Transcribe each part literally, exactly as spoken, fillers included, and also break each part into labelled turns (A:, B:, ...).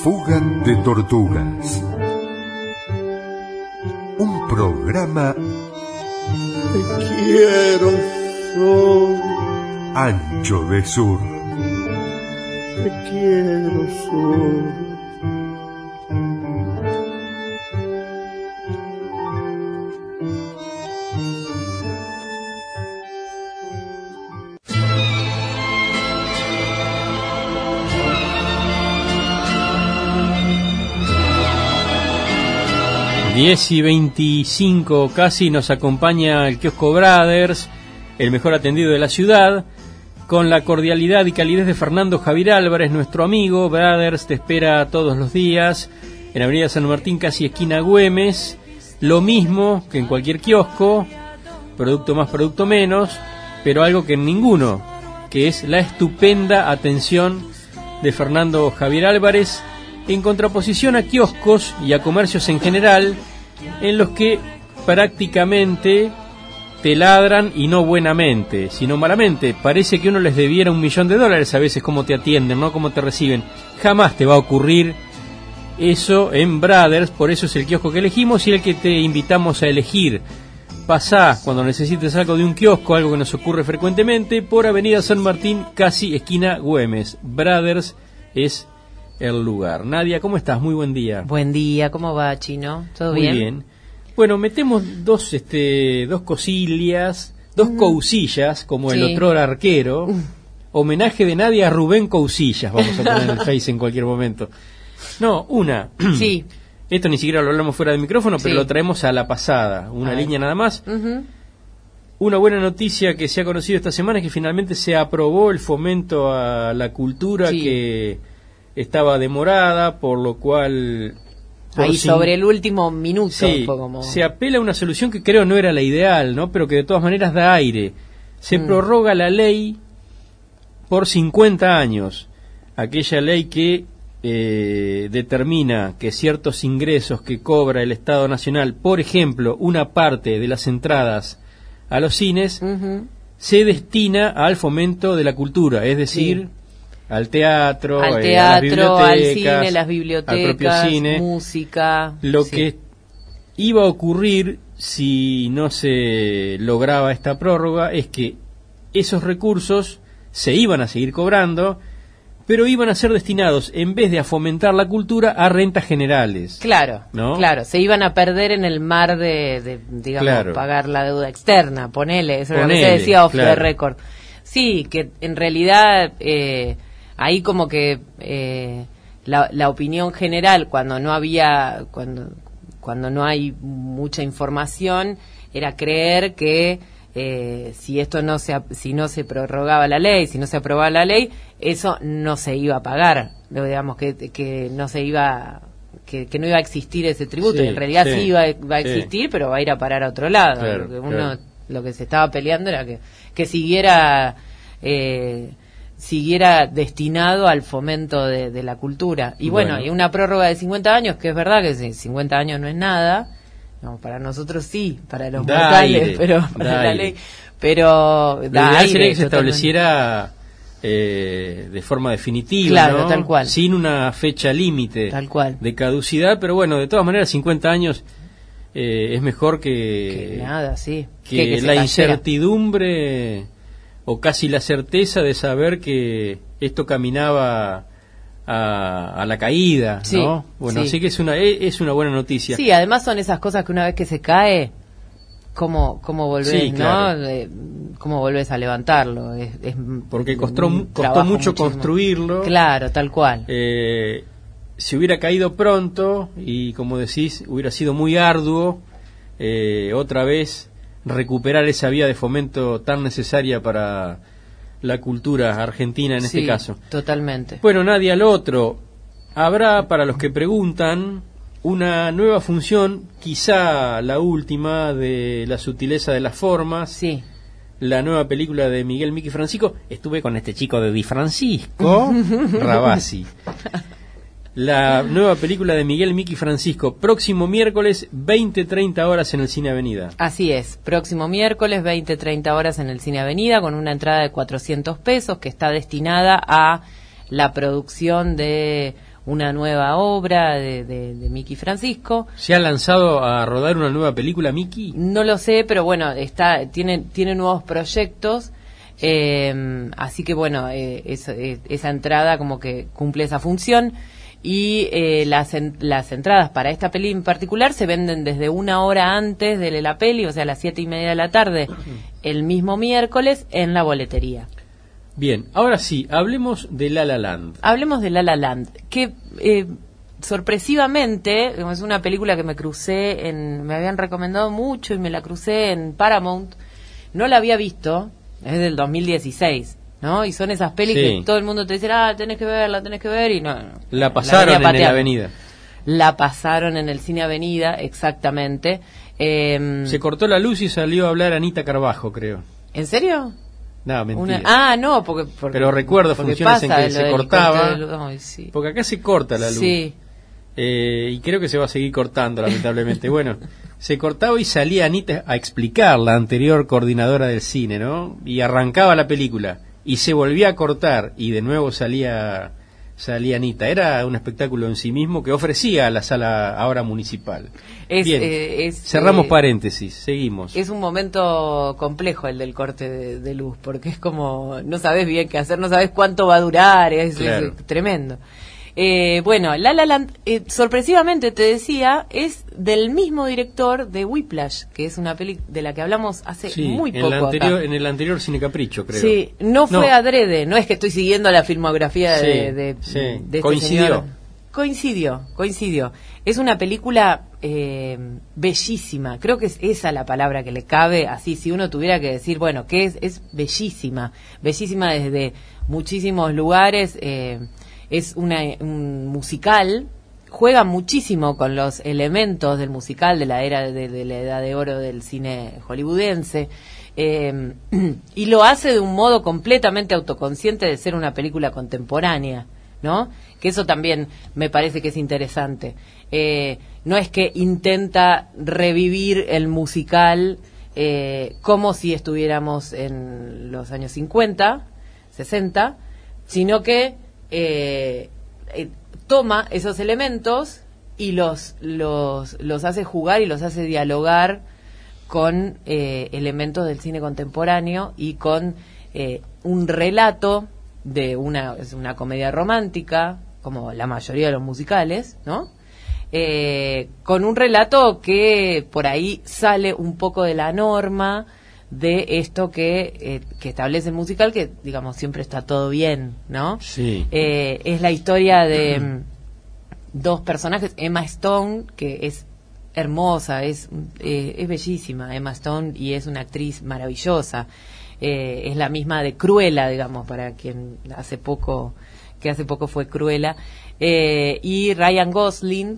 A: Fuga de tortugas. Un programa.
B: Te quiero, Sol.
A: Ancho de sur.
B: Te quiero, Sol.
C: diez y veinticinco casi nos acompaña el Kiosco Brothers, el mejor atendido de la ciudad, con la cordialidad y calidez de Fernando Javier Álvarez, nuestro amigo. Brothers te espera todos los días en Avenida San Martín, casi esquina Güemes, lo mismo que en cualquier kiosco, producto más, producto menos, pero algo que en ninguno, que es la estupenda atención de Fernando Javier Álvarez, en contraposición a kioscos y a comercios en general, en los que prácticamente te ladran, y no buenamente, sino malamente. Parece que uno les debiera un millón de dólares a veces cómo te atienden, no cómo te reciben. Jamás te va a ocurrir eso en Brothers, por eso es el kiosco que elegimos y el que te invitamos a elegir. Pasá cuando necesites algo de un kiosco, algo que nos ocurre frecuentemente, por Avenida San Martín, casi esquina Güemes. Brothers es el lugar. Nadia, ¿cómo estás? Muy buen día.
D: Buen día, ¿cómo va, Chino? ¿Todo
C: Muy
D: bien?
C: Muy bien. Bueno, metemos dos este dos cosillas, dos mm. cousillas, como sí. El otrora arquero. Mm. Homenaje de Nadia a Rubén Cousillas, vamos a poner en el Face en cualquier momento. No, una.
D: Sí.
C: Esto ni siquiera lo hablamos fuera del micrófono, pero sí. Lo traemos a la pasada. Una línea nada más. Uh-huh. Una buena noticia que se ha conocido esta semana es que finalmente se aprobó el fomento a la cultura sí. que estaba demorada, por lo cual... Por
D: Ahí
C: sin...
D: sobre el último minuto.
C: Sí,
D: fue como...
C: se apela a una solución que creo no era la ideal, ¿no? Pero que de todas maneras da aire. Se mm. prorroga la ley por cincuenta años. Aquella ley que eh, determina que ciertos ingresos que cobra el Estado Nacional, por ejemplo, una parte de las entradas a los cines, uh-huh. se destina al fomento de la cultura, es decir... Sí. Al teatro,
D: al,
C: eh, a las bibliotecas,
D: al cine, las bibliotecas,
C: al propio cine,
D: música.
C: Lo
D: sí.
C: que iba a ocurrir si no se lograba esta prórroga es que esos recursos se iban a seguir cobrando, pero iban a ser destinados, en vez de a fomentar la cultura, a rentas generales.
D: Claro,
C: ¿no?
D: Claro, se iban a perder en el mar de, de digamos, claro. pagar la deuda externa, ponele, eso ponele, es lo que se decía off claro. the record. Sí, que en realidad... Eh, Ahí como que eh, la, la opinión general, cuando no había, cuando cuando no hay mucha información, era creer que eh, si esto no se si no se prorrogaba la ley, si no se aprobaba la ley, eso no se iba a pagar, digamos que que no se iba que, que no iba a existir ese tributo. Sí, y en realidad sí, sí iba, va a existir, sí. pero va a ir a parar a otro lado.
C: Claro,
D: porque uno
C: claro.
D: Lo que se estaba peleando era que que siguiera eh, siguiera destinado al fomento de, de la cultura. Y bueno, bueno, y una prórroga de cincuenta años, que es verdad que cincuenta años no es nada, no, para nosotros sí, para los
C: da
D: mortales,
C: aire,
D: pero para la ley, pero da
C: aire,
D: aire,
C: sería que se estableciera eh, de forma definitiva,
D: claro,
C: ¿no?
D: tal cual,
C: sin una fecha límite
D: tal cual.
C: de caducidad, pero bueno, de todas maneras cincuenta años eh, es mejor que,
D: que nada, sí,
C: que,
D: que, que
C: la incertidumbre o casi la certeza de saber que esto caminaba a, a la caída,
D: sí,
C: ¿no? Bueno,
D: sí.
C: así que es una es una buena noticia.
D: Sí, además son esas cosas que una vez que se cae, ¿cómo, cómo volvés,
C: sí, claro.
D: ¿no? Eh, ¿Cómo volvés a levantarlo? Es, es
C: Porque costó, costó mucho muchísimo. construirlo.
D: Claro, tal cual.
C: Eh, si hubiera caído pronto, y como decís, hubiera sido muy arduo, eh, otra vez... recuperar esa vía de fomento tan necesaria para la cultura argentina en
D: sí,
C: este caso.
D: Totalmente.
C: Bueno, Nadia, lo otro, habrá, para los que preguntan, una nueva función, quizá la última, de La sutileza de las formas.
D: Sí.
C: La nueva película de Miguel Miki Francisco. Estuve con este chico de Di Francisco, Rabasi. La nueva película de Miguel Miki Francisco, próximo miércoles, veinte treinta horas en el Cine Avenida.
D: Así es, próximo miércoles, veinte treinta horas en el Cine Avenida, con una entrada de cuatrocientos pesos que está destinada a la producción de una nueva obra de, de, de Miki Francisco.
C: ¿Se ha lanzado a rodar una nueva película, Miki?
D: No lo sé, pero bueno, está tiene, tiene nuevos proyectos, eh, así que bueno, eh, es, es, esa entrada como que cumple esa función. Y eh, las, en, las entradas para esta peli en particular se venden desde una hora antes de la peli, o sea, a las siete y media de la tarde, el mismo miércoles, en la boletería.
C: Bien, ahora sí, hablemos de La La Land.
D: Hablemos de La La Land, que eh, sorpresivamente, es una película que me crucé, en, me habían recomendado mucho y me la crucé en Paramount, no la había visto, es del dos mil dieciséis. ¿No? Y son esas pelis sí. que todo el mundo te dice, ah, tenés que verla, tenés que ver, y no. no
C: la pasaron la en la Avenida.
D: La pasaron en el Cine Avenida, exactamente. Eh,
C: Se cortó la luz y salió a hablar Anita Carbajo, creo.
D: ¿En serio?
C: No, mentira.
D: Una, ah, no, porque, porque...
C: Pero recuerdo porque funciones en que se cortaba.
D: Del, ay, sí.
C: Porque acá se corta la luz.
D: Sí.
C: Eh, y creo que se va a seguir cortando, lamentablemente. Bueno, se cortaba y salía Anita a explicar, la anterior coordinadora del cine, ¿no? Y arrancaba la película. Y se volvía a cortar y de nuevo salía salía Anita. Era un espectáculo en sí mismo que ofrecía a la sala ahora municipal.
D: Es,
C: Bien,
D: eh, es,
C: cerramos
D: eh,
C: paréntesis, seguimos.
D: Es un momento complejo el del corte de, de luz, porque es como, no sabes bien qué hacer, no sabes cuánto va a durar, es,
C: claro.
D: es tremendo. Eh, bueno, La La Land, eh, sorpresivamente te decía, es del mismo director de Whiplash, que es una peli de la que hablamos hace
C: sí,
D: muy
C: en
D: poco
C: la anterior,
D: acá.
C: En el anterior Cine Capricho, creo.
D: Sí, no fue
C: no.
D: adrede, no es que estoy siguiendo la filmografía
C: sí,
D: de, de,
C: sí.
D: de este
C: Coincidió.
D: señor. Coincidió, coincidió. Es una película eh, bellísima, creo que es esa la palabra que le cabe, así, si uno tuviera que decir, bueno, ¿qué es? Es bellísima, bellísima desde muchísimos lugares, eh, es una, un musical, juega muchísimo con los elementos del musical de la era de, de la edad de oro del cine hollywoodense, eh, y lo hace de un modo completamente autoconsciente de ser una película contemporánea, ¿no? Que eso también me parece que es interesante. Eh, no es que intenta revivir el musical eh, como si estuviéramos en los años cincuenta, sesenta, sino que eh, eh, toma esos elementos y los, los, los hace jugar y los hace dialogar con eh, elementos del cine contemporáneo y con eh, un relato de una, es una comedia romántica, como la mayoría de los musicales, ¿no? Eh, con un relato que por ahí sale un poco de la norma de esto que, eh, que establece el musical, que digamos siempre está todo bien, ¿no?
C: Sí.
D: Eh, es la historia de mm, dos personajes, Emma Stone, que es hermosa, es, eh, es bellísima, Emma Stone, y es una actriz maravillosa. Eh, es la misma de Cruella, digamos, para quien hace poco, que hace poco fue Cruella. Eh, y Ryan Gosling,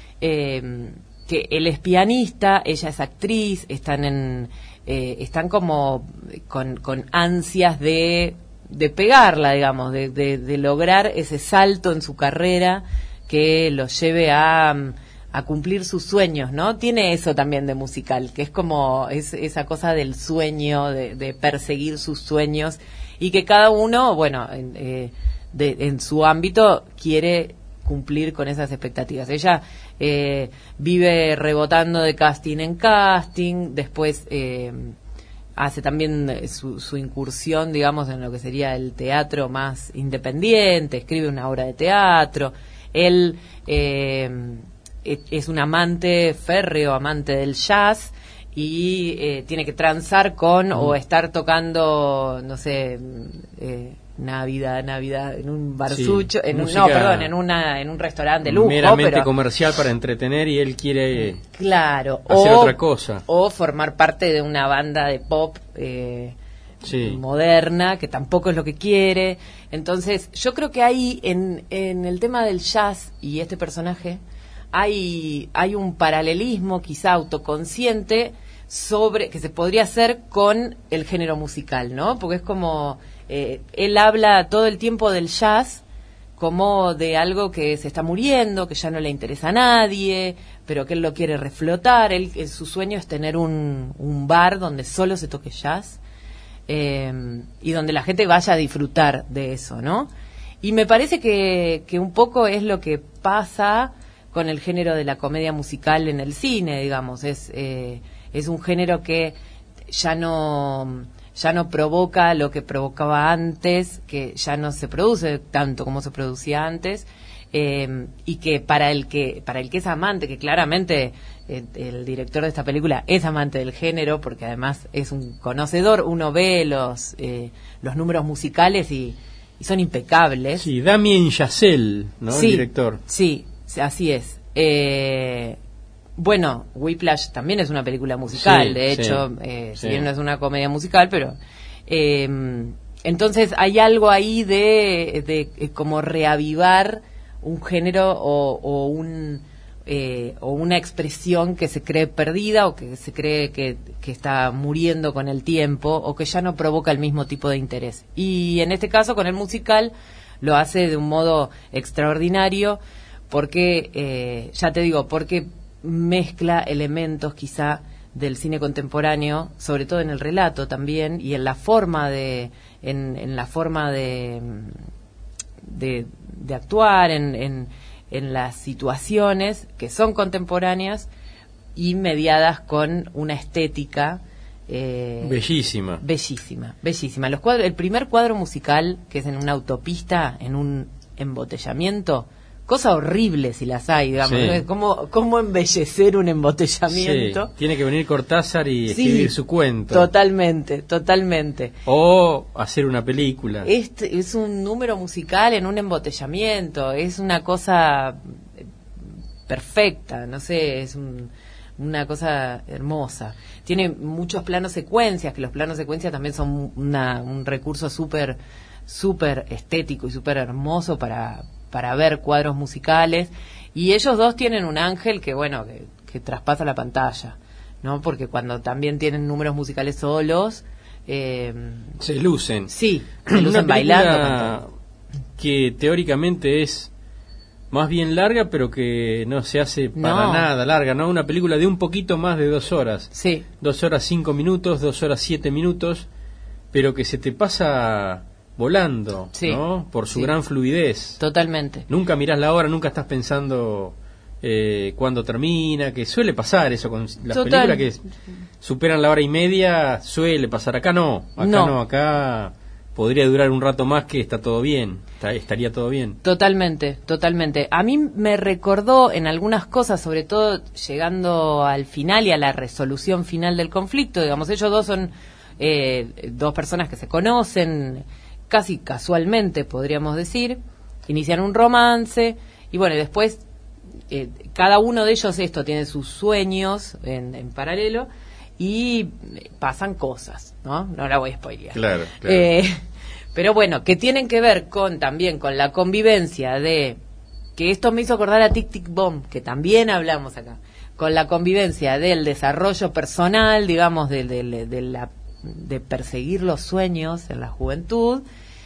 D: eh, que él es pianista, ella es actriz, están en... Eh, están como con, con ansias de, de pegarla, digamos, de, de, de lograr ese salto en su carrera que los lleve a, a cumplir sus sueños, ¿no? Tiene eso también de musical, que es como es, esa cosa del sueño, de, de perseguir sus sueños, y que cada uno, bueno, en, eh, de, en su ámbito quiere cumplir con esas expectativas. Ella eh, vive rebotando de casting en casting, después eh, hace también su, su incursión, digamos, en lo que sería el teatro más independiente, escribe una obra de teatro. Él eh, es un amante férreo, amante del jazz, y eh, tiene que transar con mm. o estar tocando, no sé, eh, Navidad, Navidad, en un barsucho, sí, en un, no, perdón, en una en un restaurante de lujo,
C: meramente
D: pero
C: comercial para entretener, y él quiere
D: claro,
C: hacer
D: o,
C: otra cosa.
D: O formar parte de una banda de pop eh, sí. moderna, que tampoco es lo que quiere. Entonces, yo creo que ahí, en, en el tema del jazz y este personaje, hay, hay un paralelismo quizá autoconsciente sobre que se podría hacer con el género musical, ¿no? Porque es como... Eh, él habla todo el tiempo del jazz como de algo que se está muriendo, que ya no le interesa a nadie, pero que él lo quiere reflotar. Él, él, su sueño es tener un, un bar donde solo se toque jazz, eh, y donde la gente vaya a disfrutar de eso, ¿no? Y me parece que, que un poco es lo que pasa con el género de la comedia musical en el cine, digamos. Es, eh, es un género que ya no, ya no provoca lo que provocaba antes, que ya no se produce tanto como se producía antes, eh, y que para el que, para el que es amante, que claramente eh, el director de esta película es amante del género, porque además es un conocedor, uno ve los, eh, los números musicales y Y son impecables.
C: Sí, Damien Chazelle, ¿no?
D: Sí,
C: el director.
D: Sí, así es. Eh, bueno, Whiplash también es una película musical,
C: sí,
D: de hecho,
C: sí,
D: eh,
C: sí.
D: si bien no es una comedia musical, pero... Eh, entonces hay algo ahí de, de, de como reavivar un género o, o un... Eh, o una expresión que se cree perdida o que se cree que, que está muriendo con el tiempo o que ya no provoca el mismo tipo de interés. Y en este caso con el musical lo hace de un modo extraordinario porque, eh, ya te digo, porque mezcla elementos quizá del cine contemporáneo, sobre todo en el relato también y en la forma de, en, en la forma de, de, de actuar, en, en en las situaciones que son contemporáneas y mediadas con una estética eh,
C: bellísima
D: bellísima bellísima los cuadros, el primer cuadro musical, que es en una autopista, en un embotellamiento, cosa horrible si las hay, digamos,
C: sí.
D: ¿no? ¿Cómo, cómo embellecer un embotellamiento?
C: Sí. Tiene que venir Cortázar y
D: sí,
C: escribir su cuento.
D: Totalmente, totalmente.
C: O hacer una película.
D: Este es un número musical en un embotellamiento, es una cosa perfecta, no sé, es un, una cosa hermosa. Tiene muchos planos secuencias, que los planos secuencias también son una, un recurso súper, súper estético y súper hermoso para... para ver cuadros musicales, y ellos dos tienen un ángel que, bueno, que, que traspasa la pantalla, ¿no? Porque cuando también tienen números musicales solos... Eh,
C: se lucen.
D: Sí, se lucen bailando.
C: Que teóricamente es más bien larga, pero que no se hace para
D: no.
C: nada larga, ¿no? Una película de un poquito más de dos horas.
D: Sí.
C: Dos horas cinco minutos, dos horas siete minutos, pero que se te pasa... volando,
D: sí,
C: ¿no? Por su
D: sí.
C: gran fluidez.
D: Totalmente.
C: Nunca mirás la hora, nunca estás pensando eh, cuándo termina, que suele pasar eso con las
D: Total.
C: películas que superan la hora y media, suele pasar. Acá no, acá no,
D: no
C: acá podría durar un rato más, que está todo bien, está, estaría todo bien.
D: Totalmente, totalmente. A mí me recordó en algunas cosas, sobre todo llegando al final y a la resolución final del conflicto, digamos, ellos dos son eh, dos personas que se conocen casi casualmente, podríamos decir, inician un romance y bueno, y después eh, cada uno de ellos esto tiene sus sueños en, en paralelo y pasan cosas, ¿no? No la voy a spoilear.
C: Claro, claro.
D: Eh, pero bueno, que tienen que ver con también con la convivencia de, que esto me hizo acordar a Tic Tic Boom, que también hablamos acá, con la convivencia del desarrollo personal, digamos, de, de, de la de perseguir los sueños en la juventud,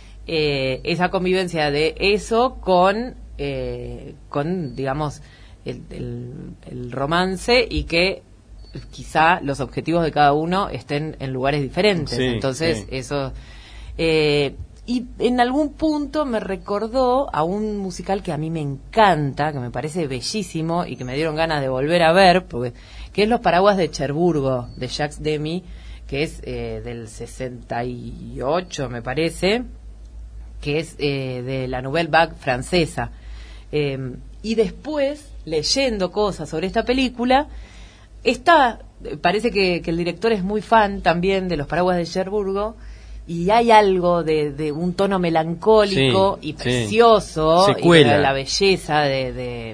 D: eh, esa convivencia de eso con, eh, con digamos, el, el, el romance y que quizá los objetivos de cada uno estén en lugares diferentes.
C: Sí,
D: Entonces,
C: sí.
D: eso... Eh, y en algún punto me recordó a un musical que a mí me encanta, que me parece bellísimo y que me dieron ganas de volver a ver, porque, que es Los Paraguas de Cherburgo, de Jacques Demy, que es eh, del sesenta y ocho, me parece, que es eh, de la Nouvelle Vague francesa. Eh, y después, leyendo cosas sobre esta película, está, parece que, que el director es muy fan también de Los Paraguas de Cherburgo, y hay algo de, de un tono melancólico
C: sí,
D: y precioso,
C: sí.
D: y de la belleza de, de,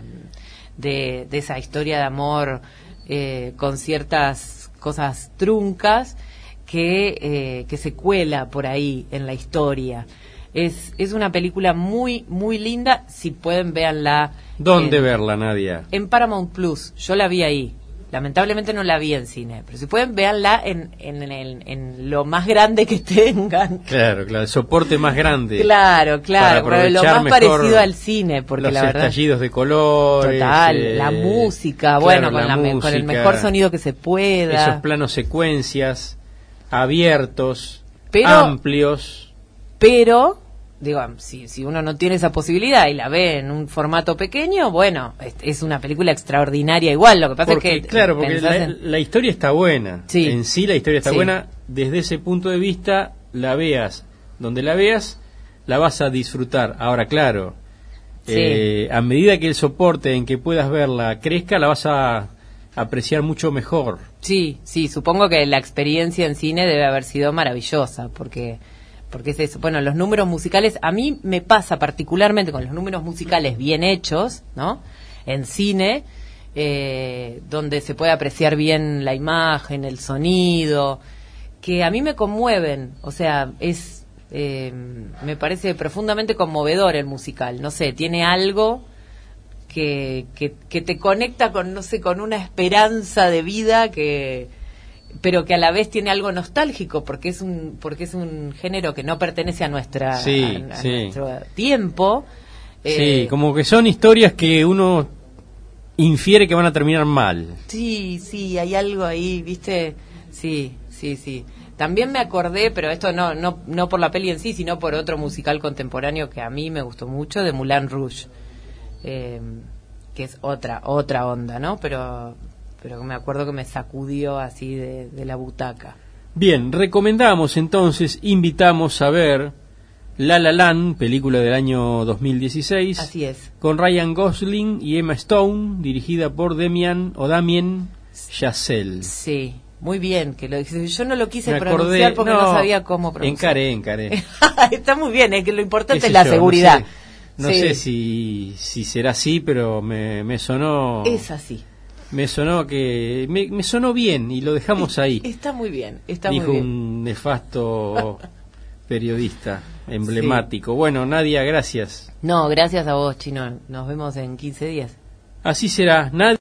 D: de, de esa historia de amor eh, con ciertas cosas truncas que, eh, que se cuela por ahí en la historia. Es, es una película muy, muy linda. Si pueden, véanla.
C: ¿Dónde
D: en,
C: verla, Nadia?
D: En Paramount Plus. Yo la vi ahí. Lamentablemente no la vi en cine. Pero si pueden, véanla en, en, en, en lo más grande que tengan.
C: Claro, claro. El soporte más grande.
D: Claro, claro. Pero lo más parecido al cine. Porque
C: los
D: la verdad.
C: Los estallidos de colores.
D: Total.
C: Eh,
D: la música.
C: Claro,
D: bueno, con,
C: la
D: la,
C: música,
D: con el mejor sonido que se pueda.
C: Esos planos secuencias abiertos,
D: pero,
C: amplios.
D: Pero digo, si, si uno no tiene esa posibilidad y la ve en un formato pequeño, bueno, es, es una película extraordinaria igual. Lo que pasa
C: porque,
D: es que...
C: Claro, porque la,
D: en...
C: la historia está buena.
D: Sí.
C: En sí la historia está
D: Sí.
C: buena. Desde ese punto de vista, la veas donde la veas, la vas a disfrutar. Ahora, claro,
D: Sí.
C: eh, a medida que el soporte en que puedas verla crezca, la vas a apreciar mucho mejor.
D: Sí, sí, supongo que la experiencia en cine debe haber sido maravillosa, porque porque es eso. Bueno, los números musicales, a mí me pasa particularmente con los números musicales bien hechos, ¿no? En cine, eh, donde se puede apreciar bien la imagen, el sonido, que a mí me conmueven, o sea, es eh, me parece profundamente conmovedor el musical, no sé, tiene algo que, que, que te conecta con, no sé, con una esperanza de vida que, pero que a la vez tiene algo nostálgico, porque es un, porque es un género que no pertenece a nuestra,
C: sí,
D: a, a
C: sí.
D: nuestro tiempo.
C: Sí,
D: eh,
C: como que son historias que uno infiere que van a terminar mal.
D: Sí, sí, hay algo ahí, ¿viste? Sí, sí, sí. También me acordé, pero esto no, no, no por la peli en sí, sino por otro musical contemporáneo que a mí me gustó mucho, de Moulin Rouge. Eh, que es otra otra onda, ¿no? Pero pero me acuerdo que me sacudió así de, de la butaca.
C: Bien, recomendamos entonces, invitamos a ver La La Land, película del año dos mil dieciséis.
D: Así es.
C: Con Ryan Gosling y Emma Stone, dirigida por Demian o Damien Chazelle.
D: Sí, muy bien que lo dijiste. Yo no lo quise
C: Me
D: pronunciar
C: acordé,
D: porque no, no sabía cómo pronunciar.
C: Encaré, encaré.
D: Está muy bien, es que lo importante
C: ¿Qué
D: es
C: sé
D: la
C: yo?
D: seguridad.
C: No sé. No
D: Sí.
C: sé si, si será así, pero me, me sonó...
D: Es así.
C: Me sonó que... Me, me sonó bien y lo dejamos ahí.
D: Está muy bien, está
C: Dijo
D: muy bien.
C: un nefasto periodista emblemático. Sí. Bueno, Nadia, gracias.
D: No, gracias a vos, Chino. Nos vemos en quince días.
C: Así será. Nadia.